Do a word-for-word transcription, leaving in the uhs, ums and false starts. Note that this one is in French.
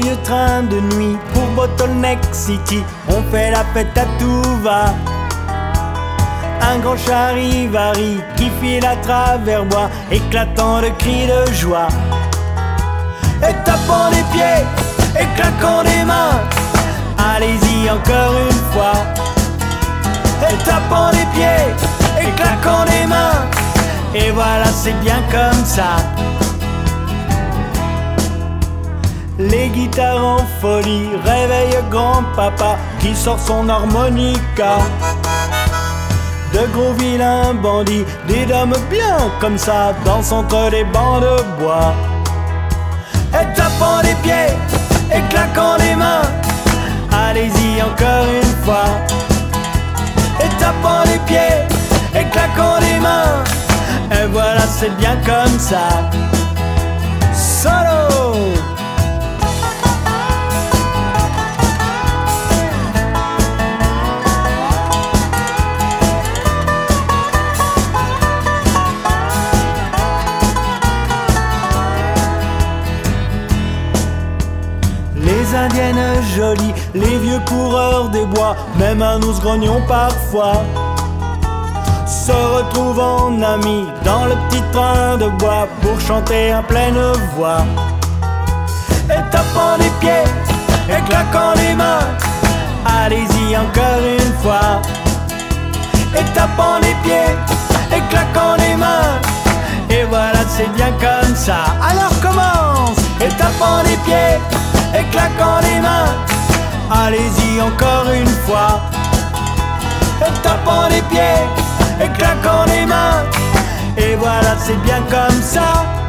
vieux train de nuit pour Bottleneck City, on fait la fête à tout va. Un grand charivari qui file à travers bois, éclatant de cris de joie. Et tapant des pieds, et claquant des mains, allez-y encore une fois. Et tapant des pieds, et claquant des mains, et voilà c'est bien comme ça. Les guitares en folie réveillent grand-papa qui sort son harmonica. De gros vilains bandits, des dames bien comme ça dansent entre les bancs de bois. Et tapant les pieds, et claquant les mains, allez-y encore une fois. Et tapant les pieds, et claquant les mains, et voilà c'est bien comme ça. Solo! Les indiennes jolies, les vieux coureurs des bois, même à nous grognons parfois, se retrouvent en amis dans le petit train de bois pour chanter à pleine voix. Et tapant les pieds, et claquant les mains, allez-y encore une fois. Et tapant les pieds, et claquant les mains, et voilà c'est bien comme ça. Alors commence! Et tapant les pieds, et claquant les mains, allez-y encore une fois. Et tapant les pieds, et claquant les mains, et voilà c'est bien comme ça.